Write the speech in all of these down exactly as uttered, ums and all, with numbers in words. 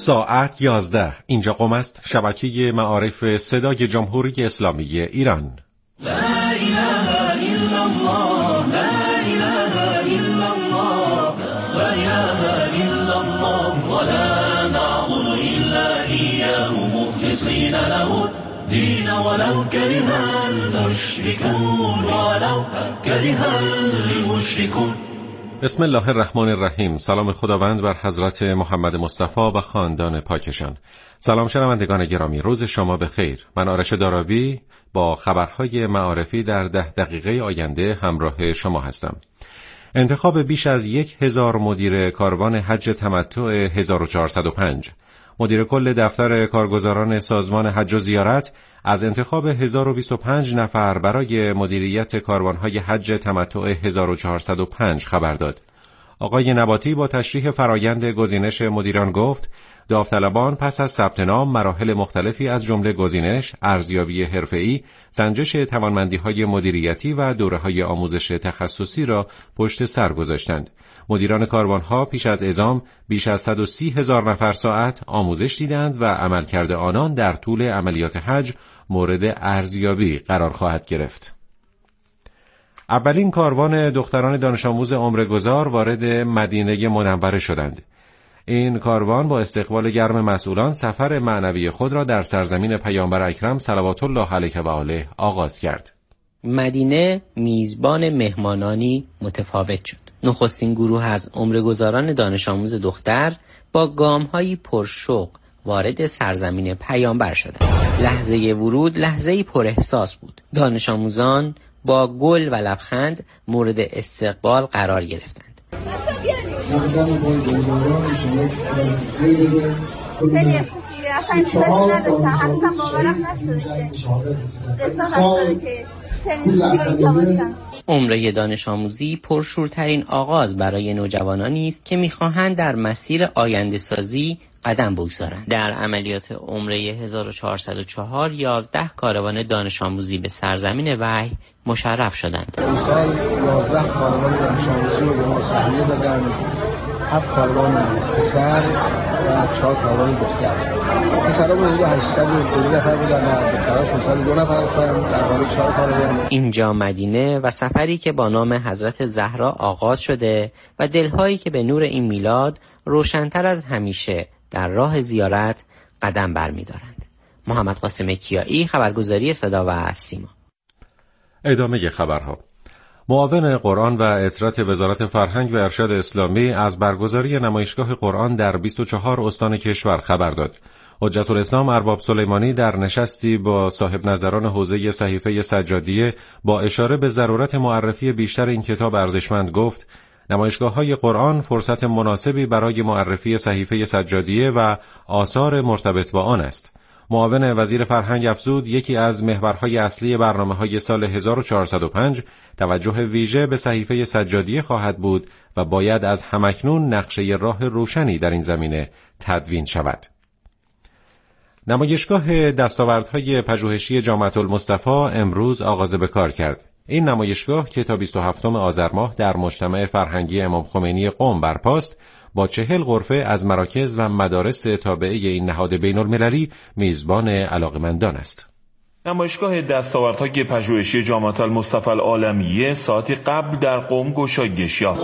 ساعت یازده. اینجا قم است، شبکه معارف صدای جمهوری اسلامی ایران. لا اله الا الله، لا اله الا الله، لا اله الا الله، ولا نعبد الا اياه مخلصین له الدین ولو کره المشركون، ولو کره المشركون. بسم الله الرحمن الرحیم. سلام خداوند بر حضرت محمد مصطفی و خاندان پاکشان. سلام شنوندگان گرامی، روز شما بخیر. من آرش دارابی با خبرهای معارفی در ده دقیقه آینده همراه شما هستم. انتخاب بیش از یک هزار مدیر کاروان حج تمتع هزار و چهارصد و پنج. مدیر کل دفتر کارگزاران سازمان حج و زیارت از انتخاب هزار و بیست و پنج نفر برای مدیریت کاروانهای حج تمتع هزار و چهارصد و پنج خبر داد. آقای نباتی با تشریح فرایند گزینش مدیران گفت داوطلبان پس از ثبت نام مراحل مختلفی از جمله گزینش، ارزیابی حرفه‌ای، سنجش توانمندی‌های مدیریتی و دوره‌های آموزش تخصصی را پشت سر گذاشتند. مدیران کاروان‌ها پیش از اعزام بیش از صد و سی هزار نفر ساعت آموزش دیدند و عملکرد آنان در طول عملیات حج مورد ارزیابی قرار خواهد گرفت. اولین کاروان دختران دانش آموز عمره‌گذار وارد مدینه منوره شدند. این کاروان با استقبال گرم مسئولان سفر معنوی خود را در سرزمین پیامبر اکرم صلوات الله علیه و آله آغاز کرد. مدینه میزبان مهمانانی متفاوت شد. نخستین گروه از عمره‌گذاران دانش آموز دختر با گام‌هایی پرشوق وارد سرزمین پیامبر شدند. لحظه ورود لحظه‌ای پر احساس بود. دانش آموزان با گل و لبخند مورد استقبال قرار گرفتند. عمره دانش آموزی پرشورترین آغاز برای نوجوانانی است که می‌خواهند در مسیر آینده سازی قدم بگذارند. در عملیات عمره هزار و چهارصد و چهار یازده کاروان دانش آموزی به سرزمین وحی مشرف شدند. امسال یازده کاروان دانش آموزی رو به ما سهمیه دادن، هفت کاروان پسر و چهار کاروان دختر. پسرها حدود هشتصد و دو نفر بودن و دخترها پانصد و دو نفر هستن در حال چهار کاروان. اینجا مدینه و سفری که با نام حضرت زهرا آغاز شده و دلهایی که به نور این میلاد روشن‌تر از همیشه در راه زیارت قدم برمی‌دارند. محمد قاسم کیایی، خبرگزاری صدا و سیما. ادامه خبرها. معاون قرآن و اطلاعات وزارت فرهنگ و ارشاد اسلامی از برگزاری نمایشگاه قرآن در بیست و چهار استان کشور خبر داد. حجت الاسلام ارباب سلیمانی در نشستی با صاحب نظران حوزه صحیفه سجادیه با اشاره به ضرورت معرفی بیشتر این کتاب ارزشمند گفت نمایشگاه‌های قرآن فرصت مناسبی برای معرفی صحیفه سجادیه و آثار مرتبط با آن است. معاون وزیر فرهنگ افزود یکی از محورهای اصلی برنامه‌های سال هزار و چهارصد و پنج توجه ویژه به صحیفه سجادیه خواهد بود و باید از همکنون نقشه راه روشنی در این زمینه تدوین شود. نمایشگاه دستاوردهای پژوهشی جامعة المصطفی امروز آغاز به کار کرد. این نمایشگاه که تا بیست و هفتم آذر ماه در مجتمع فرهنگی امام خمینی قم برپاست با چهل غرفه از مراکز و مدارس تابعه این نهاد بین المللی میزبان علاقمندان است. نمایشگاه دستاوردهای پژوهشی جامعة المصطفی العالمیه ساعتی قبل در قم گشایش یافت.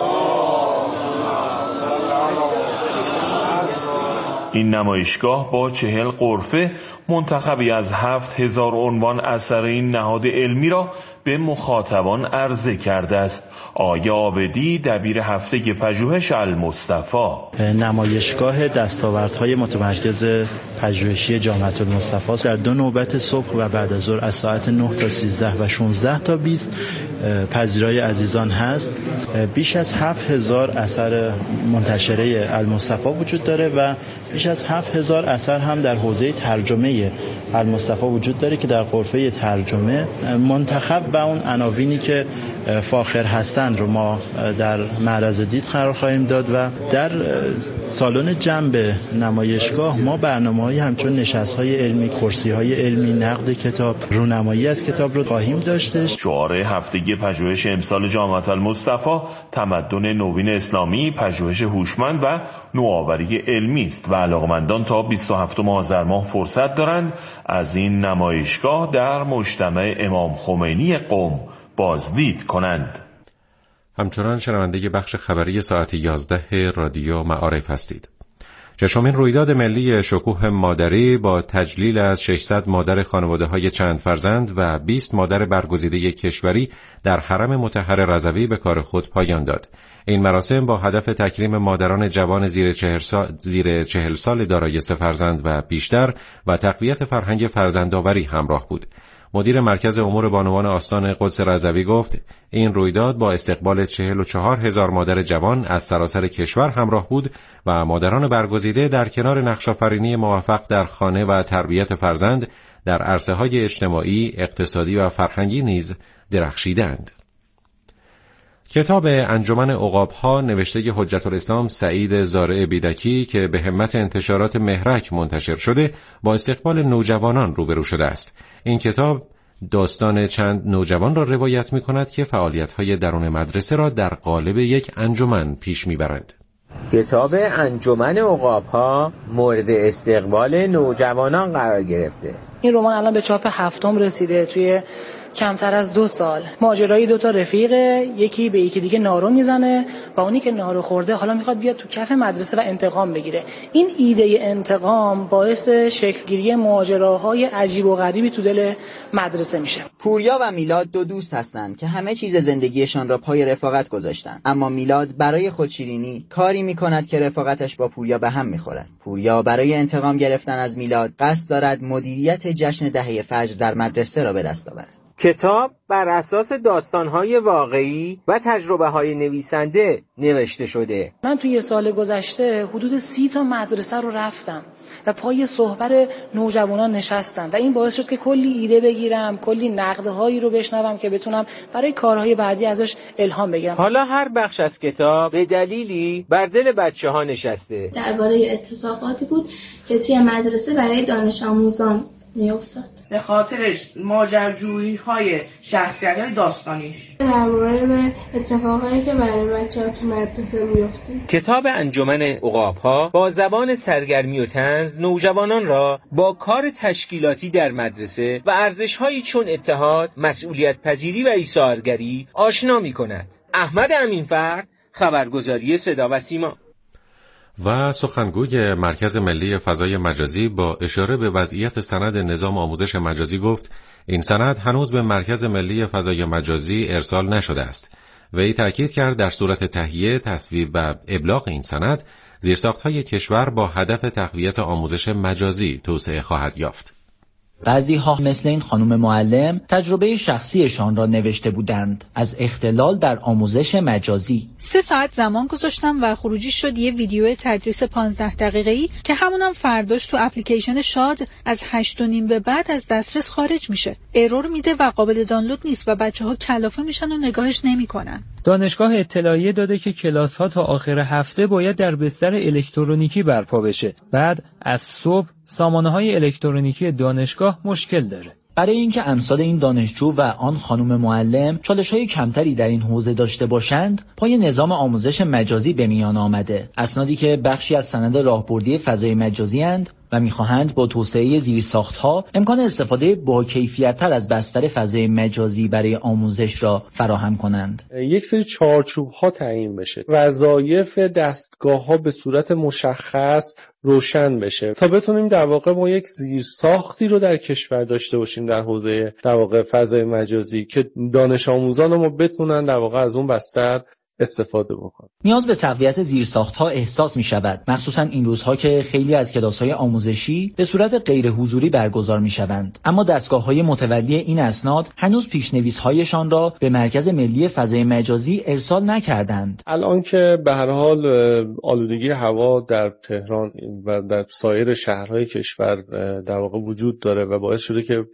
این نمایشگاه با چهل غرفه منتخبی از هفت هزار عنوان اثر این نهاد علمی را به مخاطبان عرضه کرده است. آقای عابدی دبیر هفته پژوهش المصطفی. نمایشگاه دستاوردهای متمرکز پژوهشی جامعة المصطفی در دو نوبت صبح و بعد از ظهر از ساعت نه تا سیزده و شانزده تا بیست پذیرای عزیزان هست. بیش از هفت هزار اثر منتشره المصطفی وجود داره و بیش از هفت هزار اثر هم در حوزه ترجمه المصطفی وجود داره که در غرفه ترجمه منتخب و اون عناوینی که فاخر هستند رو ما در معرض دید قرار خواهیم داد و در سالن جنب نمایشگاه ما برنامه‌های برنامه‌های همچون نشست‌های علمی، کرسی‌های علمی، نقد کتاب، رونمایی از کتاب رو خواهیم داشتش. شعار هفتگی پژوهش امسال جامعه المصطفی تمدن نوین اسلامی، پژوهش هوشمند و نوآوری علمی است و علاقمندان تا بیست و هفتم آذر ماه فرصت دارند از این نمایشگاه در مجتمع امام خمینی قم بازدید کنند. همچنان شنونده بخش خبری ساعت یازده رادیو معارف هستید. ششمین رویداد ملی شکوه مادری با تجلیل از ششصد مادر خانواده‌های چند فرزند و بیست مادر برگزیده کشوری در حرم مطهر رضوی به کار خود پایان داد. این مراسم با هدف تکریم مادران جوان زیر چهل سال, زیر چهل سال دارای سه فرزند و بیشتر و تقویت فرهنگ فرزندآوری همراه بود. مدیر مرکز امور بانوان آستان قدس رضوی گفت این رویداد با استقبال چهل و چهار هزار مادر جوان از سراسر کشور همراه بود و مادران برگزیده در کنار نقش‌آفرینی موفق در خانه و تربیت فرزند در عرصه‌های اجتماعی، اقتصادی و فرهنگی نیز درخشیدند. کتاب انجمن عقاب‌ها نوشته حجت الاسلام سعید زارع بیدکی که به همت انتشارات مهرک منتشر شده با استقبال نوجوانان روبرو شده است. این کتاب داستان چند نوجوان را روایت می‌کند که فعالیت‌های درون مدرسه را در قالب یک انجمن پیش می‌برند. کتاب انجمن عقاب‌ها مورد استقبال نوجوانان قرار گرفته. این رمان الان به چاپ هفتم رسیده توی کمتر از دو سال. ماجرای دو تا رفیقه، یکی به یکی دیگه نارو میزنه و اونی که نارو خورده حالا میخواد بیاد تو کف مدرسه و انتقام بگیره. این ایده انتقام باعث شکلگیری ماجراهای عجیب و غریبی تو دل مدرسه میشه. پوریا و میلاد دو دوست هستند که همه چیز زندگیشان را پای رفاقت گذاشتن، اما میلاد برای خودشیرینی کاری میکند که رفاقتش با پوریا به هم میخورد. پوریا برای انتقام گرفتن از میلاد قصد دارد مدیریت جشن دهه فجر در مدرسه را به دست آورد. کتاب بر اساس داستان‌های واقعی و تجربه‌های نویسنده نوشته شده. من توی یه سال گذشته حدود سی تا مدرسه رو رفتم و پای صحبت نوجوانان نشستم و این باعث شد که کلی ایده بگیرم، کلی نقدهایی رو بشنوم که بتونم برای کارهای بعدی ازش الهام بگیرم. حالا هر بخش از کتاب به دلیلی بر دل بچه‌ها نشسته. درباره اتفاقاتی بود که توی مدرسه برای دانش آموزان میافتاد. به خاطرش ماجراجویی های شخصیت های داستانیش، در مورد اتفاقایی که برای بچه‌ها تو مدرسه میفته. کتاب انجمن عقاب‌ها با زبان سرگرمی و طنز نوجوانان را با کار تشکیلاتی در مدرسه و ارزش‌هایی چون اتحاد، مسئولیت پذیری و ایثارگری آشنا می‌کند. احمد امینفرد، خبرگزاری صدا و سیما. و سخنگوی مرکز ملی فضای مجازی با اشاره به وضعیت سند نظام آموزش مجازی گفت این سند هنوز به مرکز ملی فضای مجازی ارسال نشده است. وی تأکید کرد در صورت تهیه، تصویب و ابلاغ این سند زیرساخت‌های کشور با هدف تقویت آموزش مجازی توسعه خواهد یافت. بعضی‌ها مثل این خانم معلم تجربه شخصیشان را نوشته بودند از اختلال در آموزش مجازی. سه ساعت زمان گذاشتم و خروجی شد یه ویدیو تدریس پانزده دقیقه‌ای که همونم فرداش تو اپلیکیشن شاد از هشت و نیم به بعد از دسترس خارج میشه. ارور میده و قابل دانلود نیست و بچه‌ها کلافه میشن و نگاهش نمیکنن. دانشگاه اطلاعیه داده که کلاس‌ها تا آخر هفته باید در بستر الکترونیکی برپا بشه. بعد از صبح سامانه‌های الکترونیکی دانشگاه مشکل داره. برای اینکه امثال این دانشجو و آن خانم معلم چالش‌های کمتری در این حوزه داشته باشند، پای نظام آموزش مجازی به میان آمده. اسنادی که بخشی از سند راهبردی فضای مجازی اند و می‌خواهند با توسعه زیرساخت‌ها امکان استفاده با کیفیت‌تر از بستر فضای مجازی برای آموزش را فراهم کنند. یک سری چارچوب‌ها تعیین بشه، وظایف دستگاه‌ها به صورت مشخص روشن بشه تا بتونیم در واقع ما یک زیرساختی رو در کشور داشته باشیم در حوزه در واقع فضای مجازی که دانش آموزان ما بتونن در واقع از اون بستر استفاده بکنن. نیاز به تقویت زیرساخت‌ها احساس می‌شود، مخصوصاً این روزها که خیلی از کلاس‌های آموزشی به صورت غیر حضوری برگزار می‌شوند. اما دستگاه‌های متولی این اسناد هنوز پیش‌نویس‌هایشان را به مرکز ملی فضای مجازی ارسال نکردند. الان که به هر حال آلودگی هوا در تهران و در سایر شهرهای کشور در واقع وجود داره و باعث شده که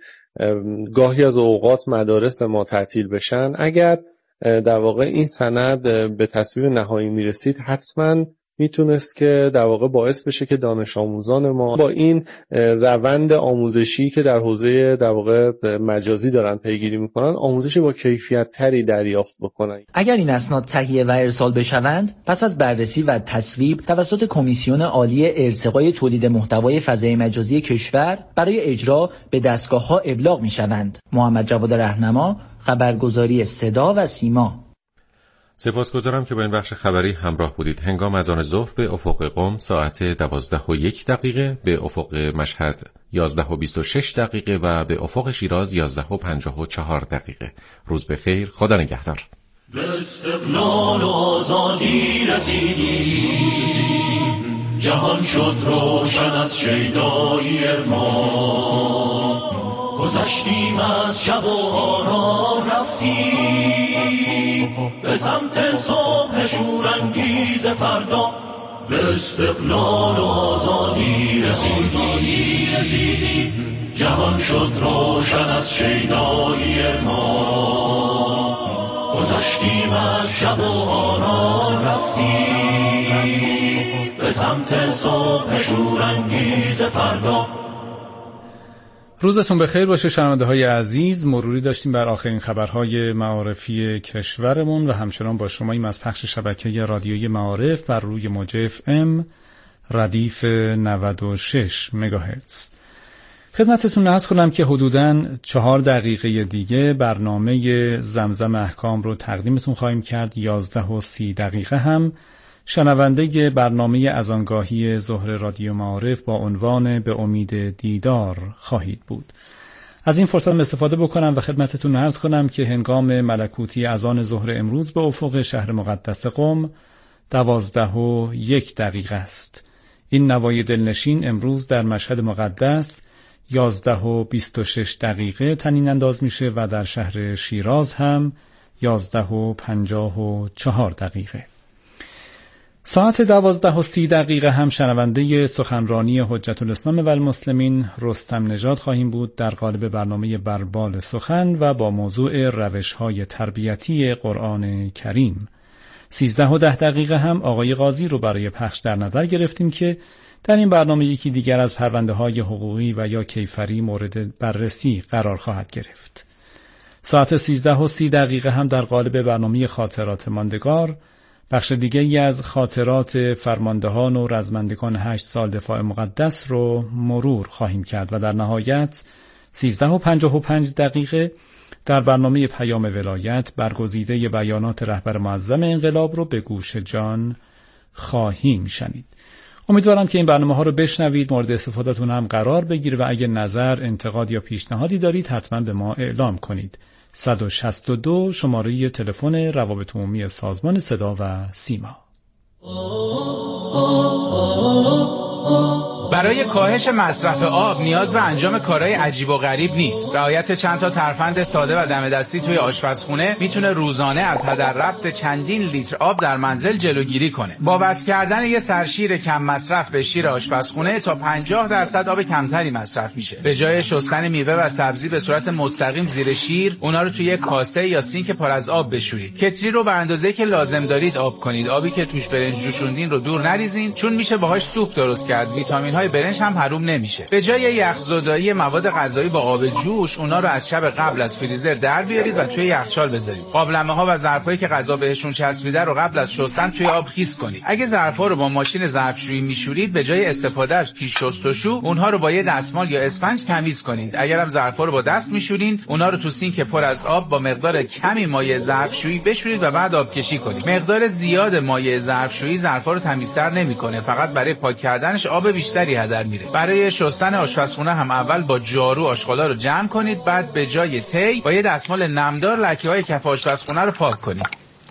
گاهی از اوقات مدارس ما تعطیل بشن، اگر در واقع این سند به تصویب نهایی میرسید حتما میتونست که در واقع باعث بشه که دانش آموزان ما با این روند آموزشی که در حوزه در واقع مجازی دارن پیگیری میکنن آموزش با کیفیت تری دریافت بکنن. اگر این اسناد تهیه و ارسال بشوند، پس از بررسی و تصویب توسط کمیسیون عالی ارتقای تولید محتوای فضای مجازی کشور برای اجرا به دستگاه‌ها ابلاغ میشوند. محمد جواد رهنما، خبرگزاری صدا و سیما. سپاسگزارم که با این بخش خبری همراه بودید. هنگام اذان ظهر به افق قم ساعت دوازده و یک دقیقه، به افق مشهد یازده و بیست و شش دقیقه و به افق شیراز یازده و پنجاه و چهار دقیقه. روز بخیر، خدا نگهدار. به استقلال و آزادی رسیدیم، جهان شد روشن از شیدایی ارمان، گذشتیم از شب و آرام رفتیم به سمت صبح شورانگیز فردا. به استقلال و آزادی رسیدیم، جهان شد روشن از شیدایی ارمان، گذشتیم از شب و آرام رفتیم به سمت صبح شورانگیز فردا. روزتون بخیر باشه شنونده‌های عزیز. مروری داشتیم بر آخرین خبرهای معارفی کشورمون و همچنان با شماییم از پخش شبکه رادیویی معارف بر روی موج اف ام ردیف نود و شش مگاهرتز. خدمتتون عرض کنم که حدوداً چهار دقیقه دیگه برنامه زمزم احکام رو تقدیمتون خواهیم کرد. یازده و سی دقیقه هم شنونده برنامه اذانگاهی ظهر رادیو معارف با عنوان به امید دیدار خواهید بود. از این فرصت استفاده بکنم و خدمتتون عرض کنم که هنگام ملکوتی اذان ظهر امروز به افق شهر مقدس قم دوازده و یک دقیقه است. این نوای دلنشین امروز در مشهد مقدس یازده و بیست و شش دقیقه تنین انداز میشه و در شهر شیراز هم یازده و پنجاه و چهار دقیقه. ساعت دوازده و سی دقیقه هم شنونده سخنرانی حجت الاسلام و المسلمین رستم نژاد خواهیم بود در قالب برنامه بربال سخن و با موضوع روش‌های تربیتی قرآن کریم. سیزده و ده دقیقه هم آقای قاضی رو برای پخش در نظر گرفتیم که در این برنامه یکی دیگر از پرونده‌های حقوقی و یا کیفری مورد بررسی قرار خواهد گرفت. ساعت سیزده و سی دقیقه هم در قالب برنامه خاطرات ماندگار بخش دیگری از خاطرات فرماندهان و رزمندگان هشت سال دفاع مقدس رو مرور خواهیم کرد و در نهایت سیزده و پنجاه و پنج دقیقه در برنامه پیام ولایت برگزیده بیانات رهبر معظم انقلاب رو به گوش جان خواهیم شنید. امیدوارم که این برنامه ها رو بشنوید، مورد استفادهتون هم قرار بگیره و اگه نظر، انتقاد یا پیشنهادی دارید حتما به ما اعلام کنید. صد و شصت و دو شماره تلفن روابط عمومی سازمان صدا و سیما. برای کاهش مصرف آب نیاز به انجام کارهای عجیب و غریب نیست. رعایت چند تا ترفند ساده و دم دستی توی آشپزخونه میتونه روزانه از هدر رفت چندین لیتر آب در منزل جلوگیری کنه. با وصل کردن یه سرشیر کم مصرف به شیر آشپزخونه تا پنجاه درصد آب کمتری مصرف میشه. به جای شستن میوه و سبزی به صورت مستقیم زیر شیر، اونا رو توی یه کاسه یا سینک پر از آب بشورید. کتری رو به اندازه‌ای که لازم دارید آب کنید. آبی که توش برنج جوشوندین رو دور نریزین، چون میشه باهاش سوپ درست کرد. ویتامین های برنج هم حروم نمیشه. به جای یخزدایی مواد غذایی با آب جوش، اونا رو از شب قبل از فریزر در بیارید و توی یخچال بذارید. قابلمه ها و ظرفایی که غذا بهشون چسبیده رو قبل از شستن توی آب خیس کنید. اگه ظرفا رو با ماشین ظرفشویی میشورید، به جای استفاده از پیش شستشو، اونها رو با یه دستمال یا اسفنج تمیز کنید. اگرم ظرفا رو با دست میشورین، اونا رو تو سینک پر از آب با مقدار کمی مایع ظرفشویی بشورید و بعد آبکشی کنید. مقدار زیاد مایع ظرفشویی ظرفا رو تمیزتر نمیکنه، فقط برای پاک کردنش آب بیشتری هدر میره. برای شستن آشپزخونه هم اول با جارو آشغالا رو جمع کنید، بعد به جای تی با یه دستمال نمدار لکه‌های کف آشپزخونه رو پاک کنید.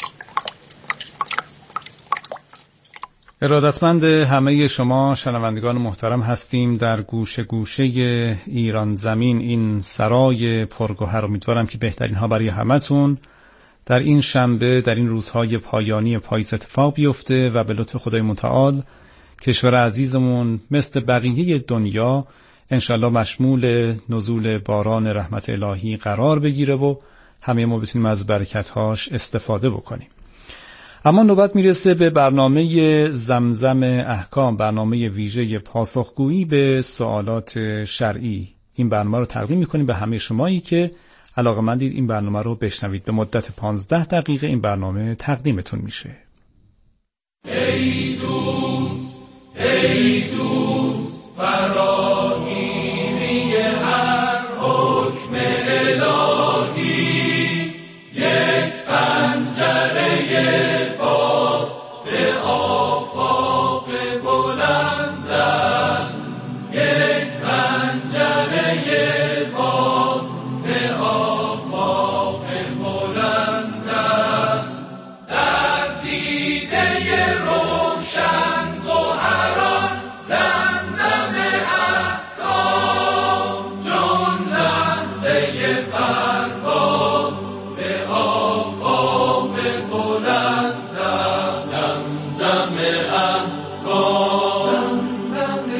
ارادتمند همه شما شنوندگان محترم هستیم در گوشه گوشه ایران زمین، این سرای پرگوهر. امیدوارم که بهترین ها برای همتون در این شنبه، در این روزهای پایانی پاییز اتفاق بیفته و به لطف خدای متعال کشور عزیزمون مثل بقیه دنیا انشالله مشمول نزول باران رحمت الهی قرار بگیره و همه ما بتونیم از برکتهاش استفاده بکنیم. اما نوبت میرسه به برنامه زمزم احکام، برنامه ویژه پاسخگویی به سوالات شرعی. این برنامه رو تقدیم میکنیم به همه شمایی که علاقه‌مندید این برنامه رو بشنوید. به مدت پانزده دقیقه این برنامه تقدیمتون میشه. ای دوست ای دوست فراگیری هر حکم الهی، یک پنجره باز به آفاق بلند است، یک پنجره باز به آفاق بلند است. در دیده روشن گوهران زمزم احکام، چون لمزه پرواز به آفاق بلند است. زمزم احکام، زمزم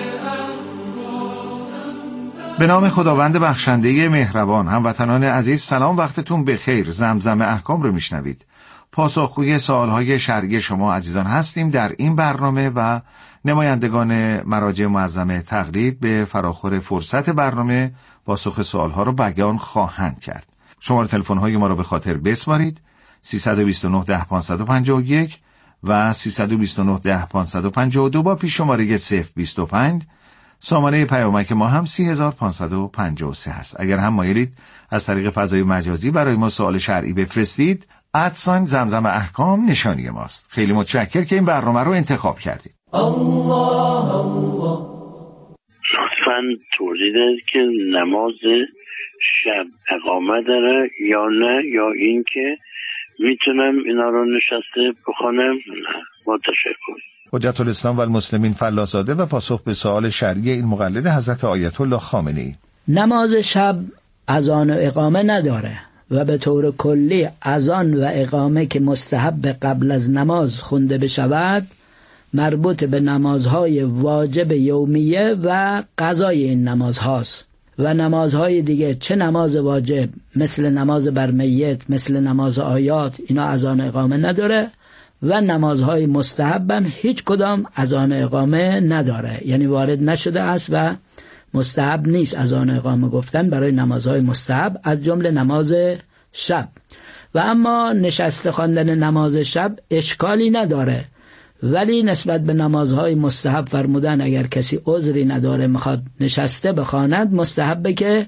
به نام خداوند بخشنده مهربان. هموطنان عزیز سلام، وقتتون بخیر. زمزم احکام رو میشنوید. پاسخگوی سوالهای شرعی شما عزیزان هستیم در این برنامه و نمایندگان مراجع معظم تقلید به فراخور فرصت برنامه پاسخ سوالها رو بیان خواهند کرد. شماره تلفن‌های ما رو به خاطر بسپارید: سیصد و بیست و نه ده پانصد و پنجاه و یک و سیصد و بیست و نه ده پانصد و پنجاه و دو با پیش شماره صفر بیست و پنج. سامانه پیامک ما هم سی هزار و پانصد و پنجاه و سه هست. اگر هم مایلید از طریق فضای مجازی برای ما سوال شرعی بفرستید، ادساین زمزم احکام نشانی ماست. خیلی متشکر که این برنامه رو انتخاب کردید. الله الله. لطفاً توضیح دهید که نماز شب اقامه داره یا نه، یا این که میتونم اینا رو نشسته بخونم؟ نه، با تشکر. حجت الاسلام و المسلمین فلاح‌زاده و پاسخ به سوال شرعی این مقلد حضرت آیت الله خامنه‌ای. نماز شب اذان و اقامه نداره و به طور کلی اذان و اقامه که مستحب قبل از نماز خونده بشود مربوط به نمازهای واجب یومیه و قضای این نمازهاست و نمازهای دیگه، چه نماز واجب مثل نماز بر میت، مثل نماز آیات، اینا اذان اقامه نداره و نمازهای مستحبم هیچ کدام اذان اقامه نداره، یعنی وارد نشده است و مستحب نیست اذان اقامه گفتن برای نمازهای مستحب از جمله نماز شب. و اما نشسته خواندن نماز شب اشکالی نداره، ولی نسبت به نمازهای مستحب فرمودن اگر کسی عذری نداره میخواد نشسته بخواند، مستحبه که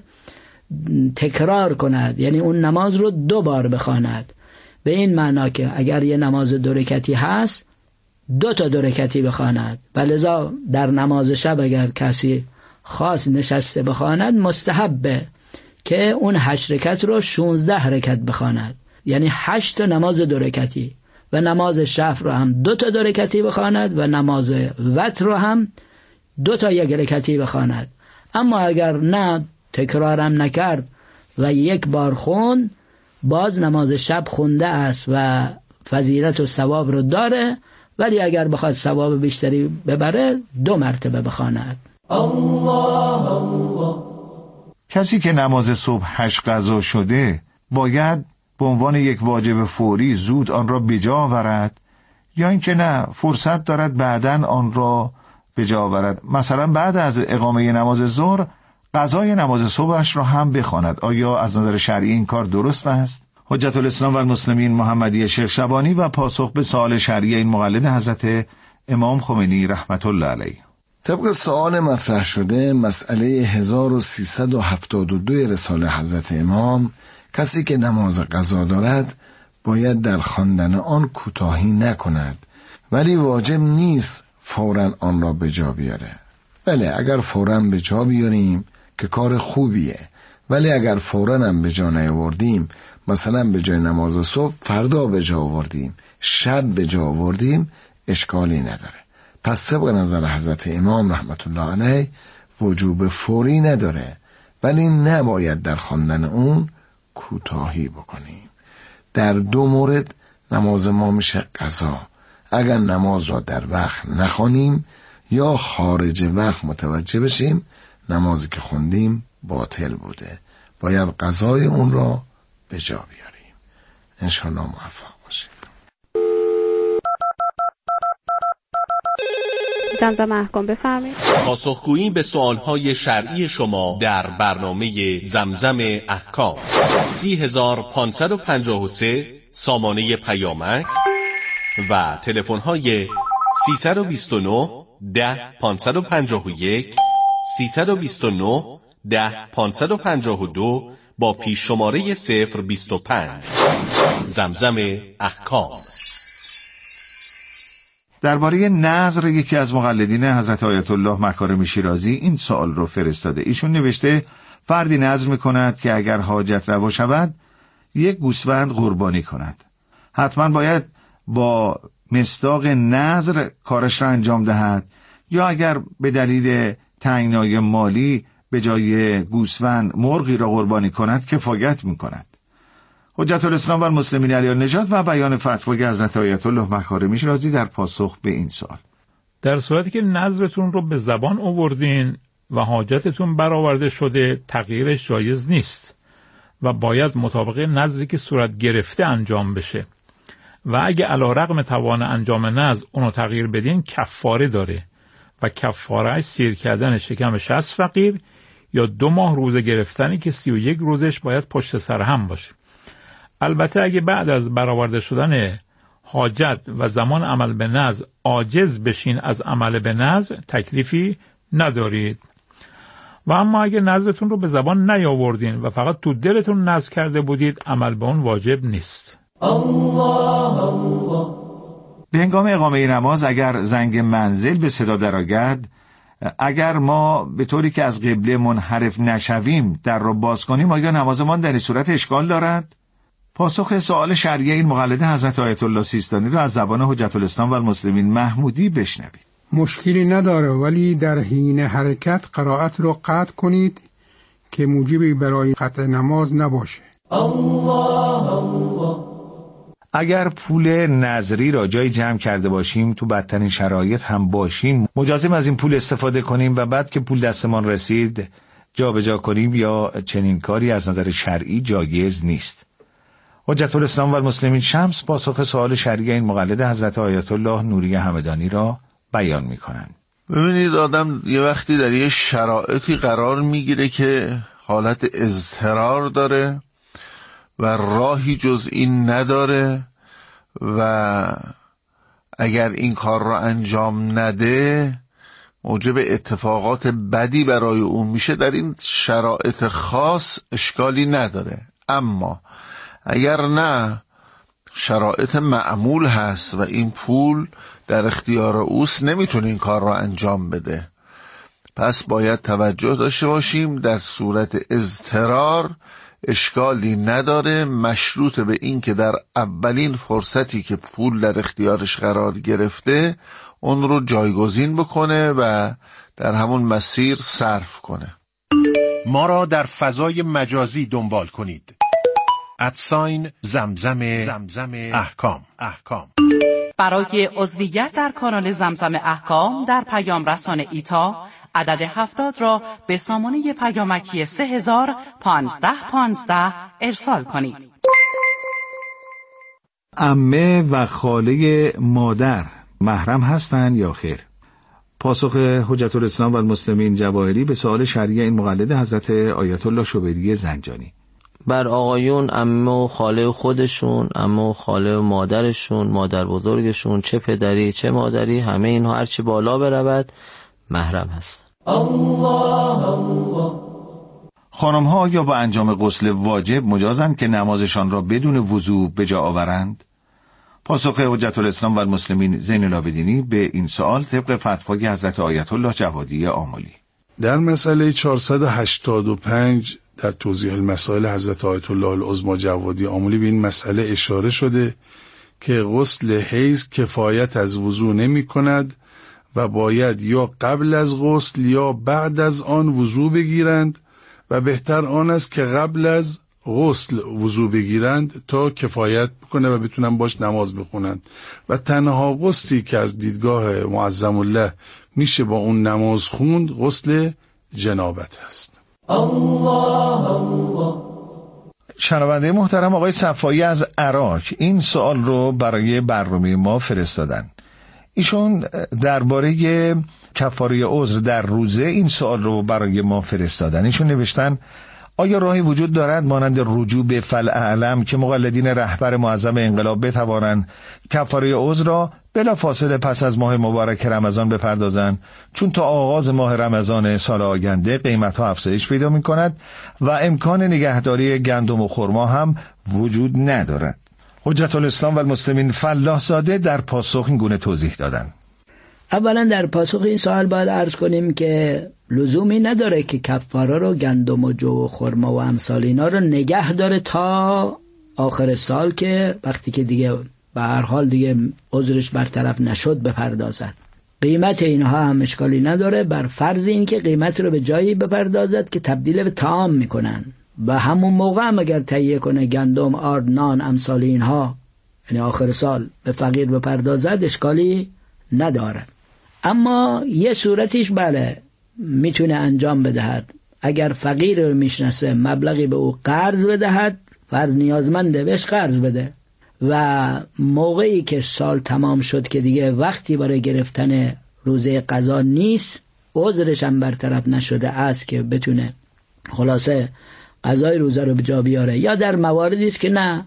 تکرار کند، یعنی اون نماز رو دو بار بخواند، به این معنا که اگر یه نماز دو رکعتی هست دو تا دو رکعتی بخواند. ولذا در نماز شب اگر کسی خاص نشسته بخواند مستحبه که اون هشت رکعت رو شونزده رکعت بخواند، یعنی هشت تا نماز دو رکعتی، و نماز شفع رو هم دو تا دو رکعتی بخواند و نماز وتر رو هم دو تا یک رکعتی بخواند. اما اگر نه تکرارم نکرد و یک بار خون، باز نماز شب خونده است و فضیلت و ثواب رو داره، ولی اگر بخواد ثواب بیشتری ببره دو مرتبه بخواند. الله الله. کسی که نماز صبحش قضا شده باید به عنوان یک واجب فوری زود آن را بجا آورد، یا اینکه نه فرصت دارد بعداً آن را بجا آورد؟ مثلا بعد از اقامه نماز ظهر قضای نماز صبحش را هم بخواند. آیا از نظر شرعی این کار درست است؟ حجت الاسلام و المسلمین محمدی شیخ شبانی و پاسخ به سوال شرعی این مقلد حضرت امام خمینی رحمت الله علیه. طبق سوال مطرح شده مسئله هزار و سیصد و هفتاد و دو رساله حضرت امام، کسی که نماز قضا دارد باید در خواندن آن کوتاهی نکند، ولی واجب نیست فوراً آن را به جا بیاره. بله، اگر فوراً به جا بیاریم که کار خوبیه، ولی اگر فوراً هم به جا نیاوردیم، مثلا به جای نماز صبح فردا به جا آوردیم، شب به جا آوردیم، اشکالی نداره. پس طبق نظر حضرت امام رحمت الله علیه وجوب فوری نداره، ولی نباید در خواندن اون کوتاهی بکنیم. در دو مورد نماز ما میشه قضا. اگر نماز را در وقت نخوانیم یا خارج وقت متوجه بشیم، نمازی که خوندیم باطل بوده، باید قضای اون را به جا بیاریم. انشاءالله موفق باشیم. زمزمه احکام. بفرمایید. پاسخگویی به سوالهای شرعی شما در برنامه زمزم احکام. سی هزار پانصد و پنجاه و سه سامانه پیامک و تلفن‌های سیصد و بیست و نه ده پانصد و پنجاه و یک، سیصد و بیست و نه ده پانصد و پنجاه و دو با پیش شماره صفر بیست و پنج. زمزم احکام. درباره نظر یکی از مقلدین حضرت آیت الله مکارم شیرازی این سوال رو فرستاده. ایشون نوشته فردی نظر می‌کند که اگر حاجت روا شود یک گوسفند قربانی کند. حتما باید با مصداق نظر کارش را انجام دهد یا اگر به دلیل تنگنای مالی به جای گوسفند مرغی را قربانی کند کفایت می‌کند. حجت الاسلام و المسلمین علی النجات و بیان فتوای حضرت آیت الله مکارم شیرازی در پاسخ به این سوال: در صورتی که نظرتون رو به زبان آوردین و حاجتتون برآورده شده تغییرش جایز نیست و باید مطابق نظری که صورت گرفته انجام بشه و اگه علیرغم توان انجام نظر اونو تغییر بدین کفاره داره و کفارهش سیر کردن شکم شصت فقیر یا دو ماه روزه گرفتنی که سی و یک روزش باید پشت سر هم باشه. البته اگه بعد از برآورده شدن حاجت و زمان عمل به نظر عاجز بشین از عمل به نظر تکلیفی ندارید. و اما اگه نظرتون رو به زبان نیاوردین و فقط تو دلتون نظر کرده بودید عمل به اون واجب نیست. الله الله. به هنگام اقامه نماز اگر زنگ منزل به صدا درآید، اگر ما به طوری که از قبله منحرف نشویم در رو باز کنیم آیا نمازمان در این صورت اشکال دارد؟ پاسخ سوال شرعی این مقلد حضرت آیت الله سیستانی را از زبان حجت الاسلام و المسلمین محمودی بشنوید. مشکلی نداره، ولی در حین حرکت قرائت رو قطع کنید که موجبی برای قطع نماز نباشه. الله الله. اگر پول نظری را جای جمع کرده باشیم تو بدترین شرایط هم باشیم مجازیم از این پول استفاده کنیم و بعد که پول دستمان رسید جا به جا کنیم یا چنین کاری از نظر شرعی جایز نیست. حجت الاسلام و المسلمین شمس پاسخ سوال شرعی این مقلد حضرت آیت الله نوری همدانی را بیان می کنند. ببینید آدم یه وقتی در یه شرایطی قرار میگیره که حالت اضطرار داره و راهی جز این نداره و اگر این کار را انجام نده موجب اتفاقات بدی برای اون میشه. در این شرایط خاص اشکالی نداره، اما اگر نه شرایط معمول هست و این پول در اختیار اوست نمیتونه این کار را انجام بده، پس باید توجه داشته باشیم. در صورت اضطرار اشکالی نداره، مشروط به این که در اولین فرصتی که پول در اختیارش قرار گرفته اون رو جایگزین بکنه و در همون مسیر صرف کنه. ما را در فضای مجازی دنبال کنید. ادساین زمزم زمزم احکام احکام. برای عضویت در کانال زمزم احکام در پیام رسان ایتا عدد هفتاد را به سامانه پیامکی سه هزار پانزده پانزده ارسال کنید. عمه و خاله مادر محرم هستند یا خیر؟ پاسخ حجت الاسلام و المسلمین جواهری به سوال شرعی این مقلد حضرت آیت الله شوبری زنجانی: بر آقایون عمه و خاله خودشون، عمه و خاله و مادرشون، مادر بزرگشون، چه پدری چه مادری، همه اینها هرچی بالا برود محرم هست. الله الله. خانم ها یا با انجام غسل واجب مجازند که نمازشان را بدون وضو به جا آورند؟ پاسخ حجت الاسلام و المسلمین زین العابدینی به این سوال طبق فتوای حضرت آیت الله جوادی آملی: در مسئله چهارصد و هشتاد و پنج در توضیح المسائل حضرت آیت الله العظمی جوادی آملی به این مسئله اشاره شده که غسل حیض کفایت از وضو نمی کند و باید یا قبل از غسل یا بعد از آن وضو بگیرند و بهتر آن است که قبل از غسل وضو بگیرند تا کفایت بکنه و بتونن باش نماز بخونند و تنها غسلی که از دیدگاه معظم الله میشه با اون نماز خوند غسل جنابت هست. الله الله. شنونده محترم آقای صفایی از عراق این سوال رو برای برنامه ما فرستادن. ایشون درباره کفاره عذر در روزه این سوال رو برای ما فرستادن. ایشون نوشتن آیا راهی وجود دارد مانند رجوع به فالاعلم که مقلدین رهبر معظم انقلاب بتوانند کفاره عذر را بلا فاصله پس از ماه مبارک رمضان بپردازند، چون تا آغاز ماه رمضان سال آینده قیمت‌ها افزایش پیدا می‌کند و امکان نگهداری گندم و خرما هم وجود ندارد؟ حجت الاسلام و المسلمین فلاح زاده در پاسخ این گونه توضیح دادند. اولا در پاسخ این سوال باید عرض کنیم که لزومی نداره که کفاره رو گندم و جو و خرما و امثال اینا رو نگه داره تا آخر سال که وقتی که دیگه به هر حال دیگه عذرش برطرف نشد بپردازد. قیمت اینها هم اشکالی نداره، بر فرض این که قیمت رو به جایی بپردازد که تبدیل به طعام میکنن و همون موقع هم اگر تهیه کنه گندم، آرد، نان، امثال اینها، یعنی آخر سال به فقیر بپردازد اشکالی ندارد. اما یه صورتیش بله میتونه انجام بدهد. اگر فقیر رو میشناسه مبلغی به او قرض بدهد، فرض نیازمنده بهش قرض بده و موقعی که سال تمام شد که دیگه وقتی برای گرفتن روزه قضا نیست، عذرش هم برطرف نشده است که بتونه خلاصه قضای روزه رو به جا بیاره، یا در مواردی است که نه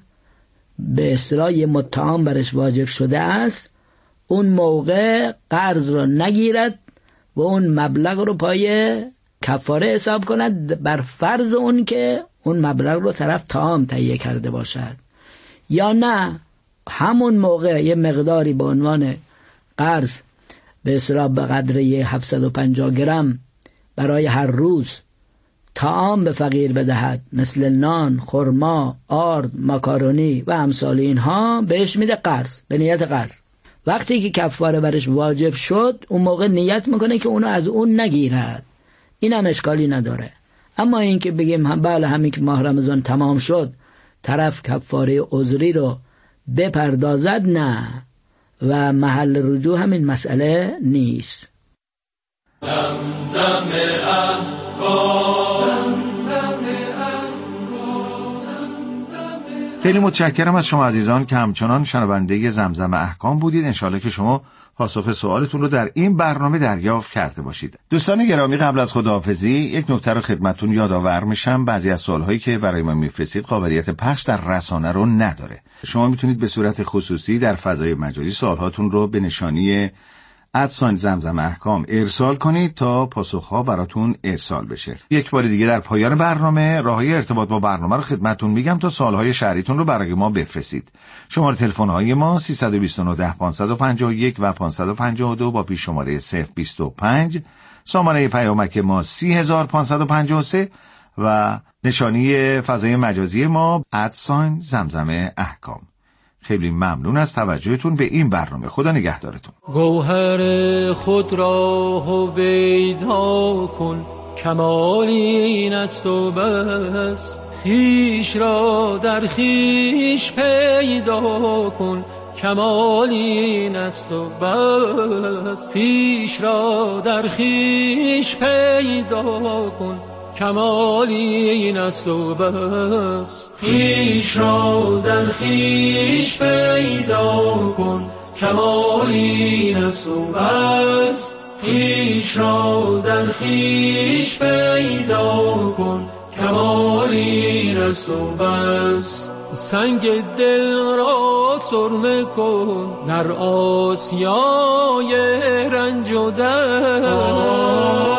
به اصطلاح یه متهم برش واجب شده است، اون موقع قرض رو نگیرد و اون مبلغ رو پای کفاره حساب کند بر فرض اون که اون مبلغ رو طرف تمام تهیه کرده باشد، یا نه همون موقع یه مقداری به عنوان قرض به اصطلاح به قدر هفتصد و پنجاه گرم برای هر روز طعام به فقیر بدهد، مثل نان، خرما، آرد، ماکارونی و امثال اینها، بهش میده قرض به نیت قرض. وقتی که کفاره برش واجب شد اون موقع نیت میکنه که اونو از اون نگیرد، این هم اشکالی نداره. اما این که بگیم هم بله همین که ماه رمضان تمام شد طرف کفاره عذری رو بپردازد، نه، و محل رجوع همین مسئله نیست. زمزم احکام. خیلی متشکرم از شما عزیزان که همچنان شنونده زمزم احکام بودید. انشالله که شما پاسخ سوالتون رو در این برنامه دریافت کرده باشید. دوستان گرامی، قبل از خداحافظی یک نکته رو خدمتتون یادآور میشم. بعضی از سوالهایی که برای ما میفرستید قابلیت پخش در رسانه رو نداره. شما میتونید به صورت خصوصی در فضای مجازی سوالهاتون رو به نشانی ادسان زمزم احکام ارسال کنید تا پاسخها براتون ارسال بشه. یک بار دیگه در پایان برنامه راههای ارتباط با برنامه رو خدمتتون میگم تا سوالهای شهریتون رو برای ما بفرستید. شماره تلفن‌های ما سه دو نه پانصد و پنجاه و یک و پانصد و پنجاه و دو با پیش شماره صفر بیست و پنج، شماره پیامک ما سی هزار پانصد و پنجاه و سه و نشانی فضای مجازی ما ادسان زمزم احکام. خیلی ممنون از توجهتون به این برنامه. خدا نگهدارتون. گوهر خود را هویدا کن، کمال این است و بس. خویش را در خویش پیدا کن، کمال این است و بس. خویش را در خویش پیدا کن، کمال این است و بس. خویش را در خویش پیدا کن، کمال این است و بس. خویش را در خویش پیدا کن، کمال این است و بس. سنگ دل را سرمه کن در آسیای رنج و درد.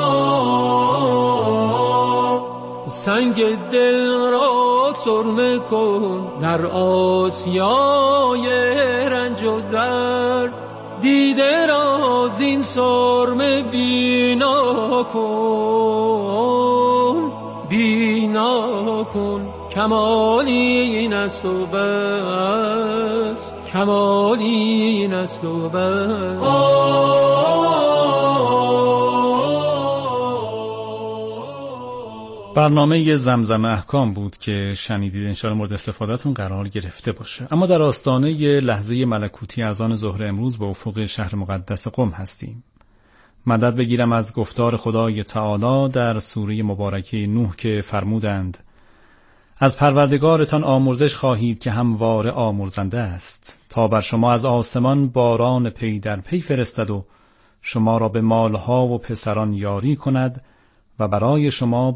سنگ دل را سرمه کن در آسیای رنج و درد. دیده را زین سرمه بینا کن، بینا کن، کمالی این است و بس، کمالی این است و بس. برنامه زمزم احکام بود که شنیدید. انشاءالله مورد استفادهتون قرار گرفته باشه. اما در آستانه لحظه ملکوتی اذان ظهر امروز به افق شهر مقدس قم هستیم. مدد بگیرم از گفتار خدای تعالی در سوره مبارکه نوح که فرمودند: از پروردگارتان آمرزش خواهید که همواره آمرزنده است، تا بر شما از آسمان باران پی در پی فرستد و شما را به مالها و پسران یاری کند و برای شما